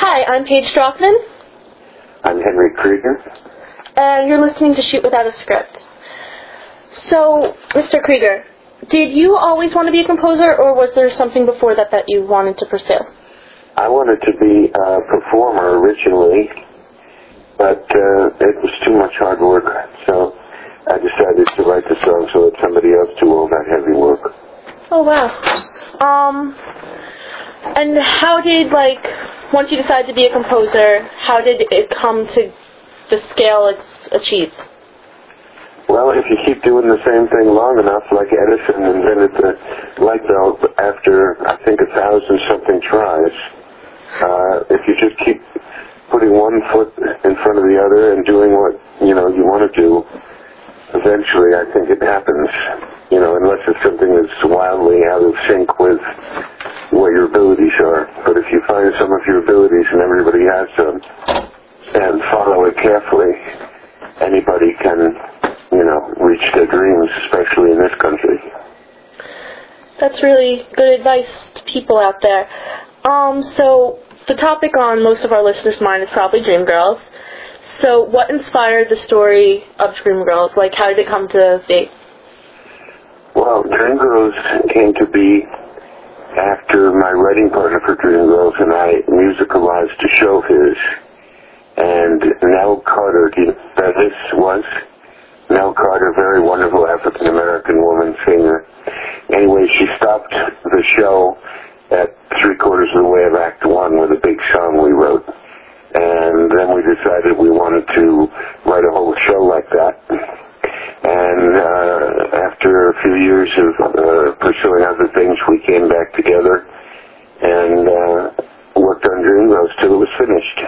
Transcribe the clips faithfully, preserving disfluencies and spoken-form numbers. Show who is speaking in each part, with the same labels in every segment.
Speaker 1: Hi, I'm Paige Strothman.
Speaker 2: I'm Henry Krieger.
Speaker 1: And you're listening to Shoot Without a Script. So, Mister Krieger, did you always want to be a composer, or was there something before that that you wanted to pursue?
Speaker 2: I wanted to be a performer originally, but uh, it was too much hard work, so I decided to write the song so that somebody else do all that heavy work.
Speaker 1: Oh, wow. Um, and how did, like, once you decided to be a composer, how did it come to the scale it's achieved?
Speaker 2: Well, if you keep doing the same thing long enough, like Edison invented the light bulb after, I think, a thousand something tries, uh, if you just keep putting one foot in front of the other and doing what, you know, you want to do, eventually I think it happens, you know, unless it's something that's wildly out of sync with what your abilities are. But if you find some of your abilities, and everybody has them, and follow it carefully, anybody can, you know, reach their dreams, especially in this country.
Speaker 1: That's really good advice to people out there. Um, so the topic on most of our listeners' mind is probably Dreamgirls. So what inspired the story of Dreamgirls? Like, how did it come to be?
Speaker 2: Well, Dreamgirls came to be after my writing partner for Dreamgirls and I musicalized a show of his. And Nell Carter, do you know who this was? Nell Carter, very wonderful African-American woman singer. Anyway, she stopped the show at three quarters of the way of Act One with a big song we wrote. And then we decided we wanted to write a whole show like that. And uh, after a few years of uh, pursuing other things, we came back together and uh, worked on Dreamgirls till it was finished.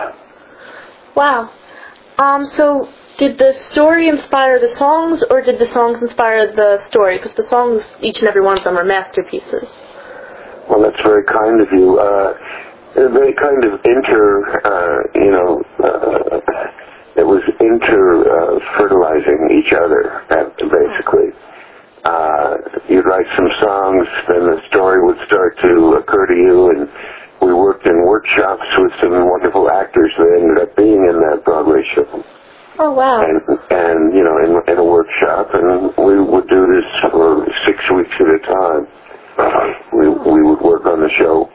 Speaker 1: Wow. Um, so did the story inspire the songs, or did the songs inspire the story? Because the songs, each and every one of them, are masterpieces.
Speaker 2: Well, that's very kind of you. Uh, they kind of inter, uh, you know, uh, it was inter-fertilizing uh, each other, basically. Uh, you'd write some songs, then the story would start to occur to you, and we worked in workshops with some wonderful actors that ended up being in that Broadway show.
Speaker 1: Oh, wow.
Speaker 2: And, and you know, in, in a workshop, and we would do this for six weeks at a time. We, we would work on the show.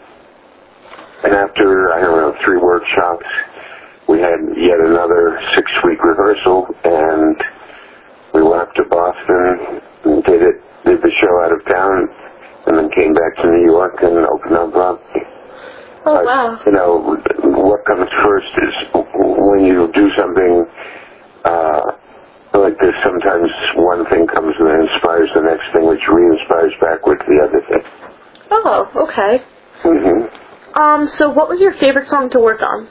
Speaker 2: And after, I don't know, three workshops, we had yet another six-week rehearsal, and we went up to Boston and did it, did the show out of town, and then came back to New York and opened on Broadway.
Speaker 1: Oh, wow.
Speaker 2: Uh, you know, what comes first is when you do something uh, like this, sometimes one thing comes and then inspires the next thing, which re-inspires backward to the other thing.
Speaker 1: Oh, okay.
Speaker 2: Mm-hmm.
Speaker 1: Um, so what was your favorite song to work on?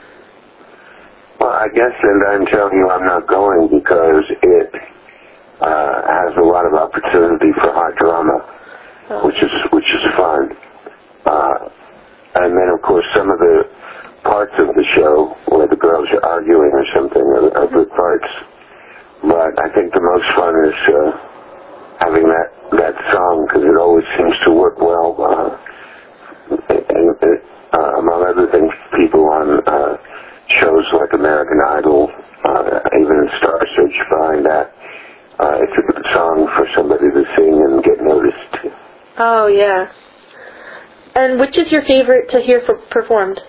Speaker 2: Well, I guess, and I'm telling you I'm not going because it uh, has a lot of opportunity for hot drama, oh. which is which is fun. Uh, and then, of course, some of the parts of the show where the girls are arguing or something are, are good parts. But I think the most fun is uh, having that, that song, because it always seems to work well. Uh, and, uh, among other things, people on uh, shows like American Idol, uh, even Star Search, find that uh, it's a good song for somebody to sing and get noticed.
Speaker 1: Oh, yeah. And which is your favorite to hear for performed?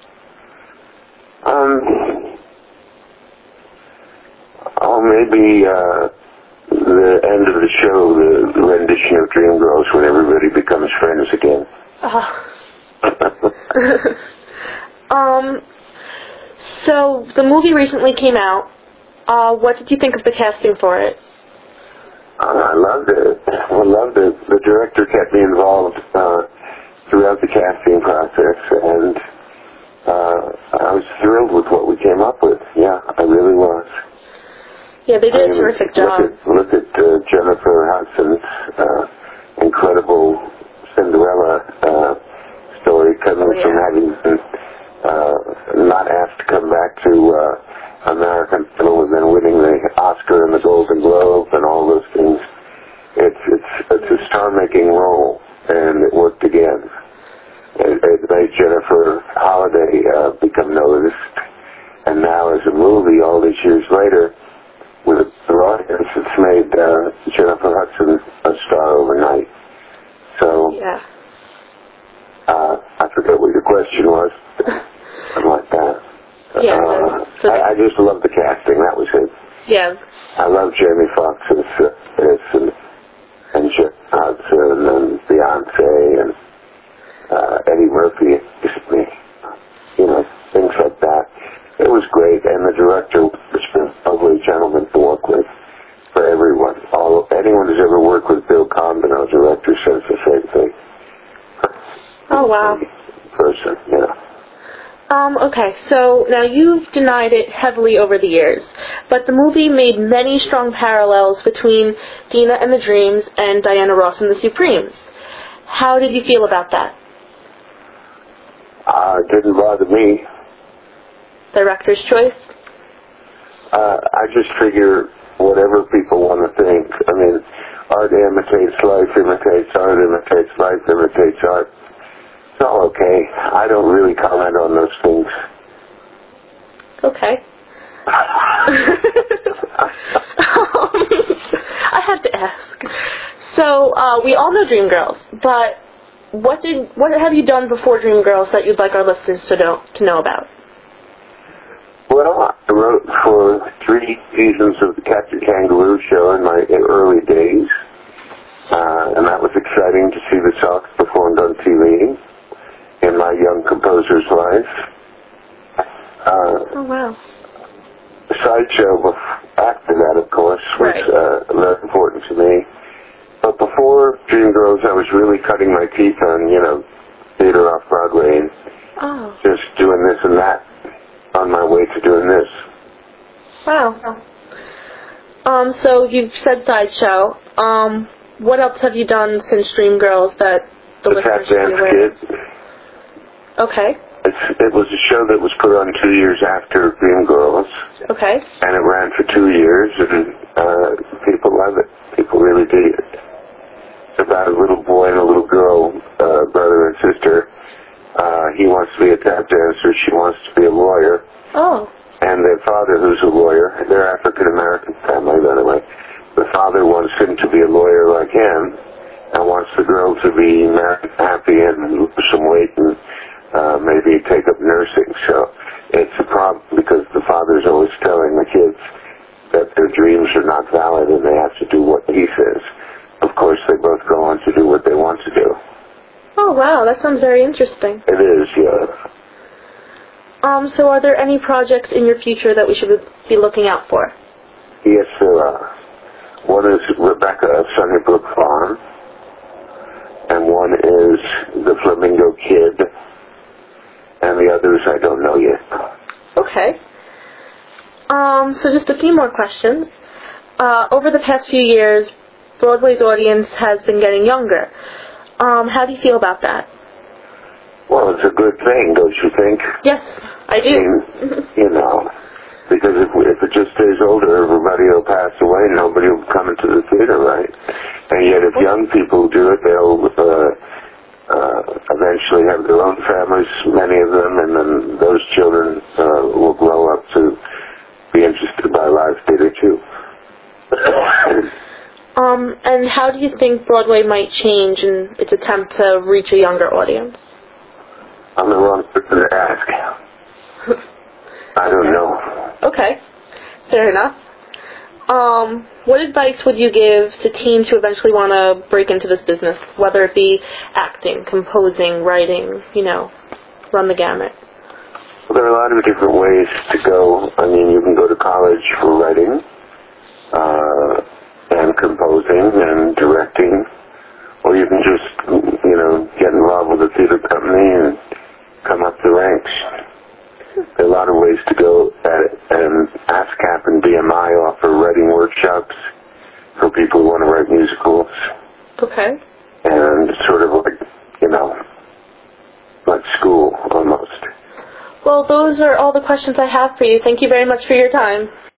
Speaker 2: Um, oh, maybe uh, the end of the show, the, the rendition of Dreamgirls, when everybody becomes friends again.
Speaker 1: Oh. um, so the movie recently came out. Uh, what did you think of the casting for it?
Speaker 2: Uh, I loved it. I loved it. The director kept me involved uh, throughout the casting process, and uh, I was thrilled with what we came up with. Yeah, I really was.
Speaker 1: Yeah, they did
Speaker 2: I mean,
Speaker 1: a terrific
Speaker 2: look
Speaker 1: job.
Speaker 2: At, look at uh, Jennifer Hudson's uh, incredible Cinderella uh, story, coming
Speaker 1: oh, yeah.
Speaker 2: from having been uh, not asked to come back to uh, American Idol and then winning the Oscar and the Golden Globe and all those things. It's it's it's a star-making role, and it worked again. It, it made Jennifer for Holiday uh, become noticed. And now as a movie, all these years later, with a bigger audience, it's made uh, Jennifer Hudson a star overnight. So,
Speaker 1: yeah.
Speaker 2: uh, I forget what your question was. Something like that.
Speaker 1: Yeah.
Speaker 2: Uh,
Speaker 1: so
Speaker 2: I, I just love the casting. That was it.
Speaker 1: Yeah.
Speaker 2: I love Jamie Foxx as uh, and and Jeff Hudson and Beyonce and uh, Eddie Murphy. It's me. You know, things like that. It was great, and the director was a lovely gentleman to work with for everyone. All anyone who's ever worked with Bill Condon, our director, says the same thing.
Speaker 1: Oh wow.
Speaker 2: Person, you know.
Speaker 1: Um, okay, so now you've denied it heavily over the years, but the movie made many strong parallels between Dina and the Dreams and Diana Ross and the Supremes. How did you feel about that?
Speaker 2: Uh, it didn't bother me.
Speaker 1: Director's choice?
Speaker 2: Uh, I just figure whatever people want to think. I mean, art imitates life, imitates art, imitates life, imitates art. It's all okay. I don't really comment on those things.
Speaker 1: Okay. um, I have to ask. So, uh, we all know Dreamgirls, but what did what have you done before Dreamgirls that you'd like our listeners to know to know about?
Speaker 2: Well, I wrote for three seasons of the Captain Kangaroo show in my early days, uh, and that was exciting to see the Sox performed on T V in my young composer's life. Uh,
Speaker 1: oh, wow.
Speaker 2: The sideshow after that, of course, was
Speaker 1: right.
Speaker 2: uh, very important to me. But before Dreamgirls, I was really cutting my teeth on, you know, theater off-Broadway and
Speaker 1: oh.
Speaker 2: just doing this and that on my way to doing this.
Speaker 1: Wow. Um, so you've said sideshow. Um, what else have you done since Dreamgirls that the,
Speaker 2: the
Speaker 1: listeners
Speaker 2: Tap
Speaker 1: should be
Speaker 2: Dance
Speaker 1: aware of?
Speaker 2: Kid.
Speaker 1: Okay.
Speaker 2: It's, it was a show that was put on two years after Dreamgirls.
Speaker 1: Okay.
Speaker 2: And it ran for two years, and uh, people love it. People really dig it. It's about a little boy and a little girl, uh, brother and sister. Uh, he wants to be a tap dancer. She wants to be a lawyer.
Speaker 1: Oh.
Speaker 2: And their father, who's a lawyer, they're African-American family, by the way. The father wants him to be a lawyer like him, and wants the girl to be married, happy, and lose some weight, and uh, maybe take up nursing. So it's a problem because the father's always telling the kids that their dreams are not valid and they have to do what he says. Of course, they both go on to do what they want to do.
Speaker 1: Oh, wow, that sounds very interesting.
Speaker 2: It is, yeah.
Speaker 1: Um, so are there any projects in your future that we should be looking out for?
Speaker 2: Yes, there are. One is Rebecca of Sunnybrook Farm, and one is The Flamingo Kid, and the others I don't know yet.
Speaker 1: Okay. Um, so just a few more questions. Uh, over the past few years, Broadway's audience has been getting younger. Um, how do you feel about that?
Speaker 2: Well, it's a good thing, don't you think?
Speaker 1: Yes, I do.
Speaker 2: I mean, you know, because if, if it just stays older, everybody will pass away, nobody will come into the theater, right? And yet if young people do it, they'll uh, uh, eventually have their own families, many of them, and then those children uh, will grow up to be interested by live theater, too.
Speaker 1: um, and how do you think Broadway might change in its attempt to reach a younger audience?
Speaker 2: I'm the wrong person to ask. I don't know.
Speaker 1: Okay, fair enough. Um, what advice would you give to teens who eventually want to break into this business, whether it be acting, composing, writing, you know, run the gamut?
Speaker 2: Well, there are a lot of different ways to go. I mean, you can go to college for writing, uh, and composing and directing, or you can just, you know, get involved with a theater company and come up the ranks. There are a lot of ways to go at it, and ASCAP and B M I offer writing workshops for people who want to write musicals.
Speaker 1: Okay.
Speaker 2: And it's sort of like, you know, like school almost.
Speaker 1: Well, those are all the questions I have for you. Thank you very much for your time.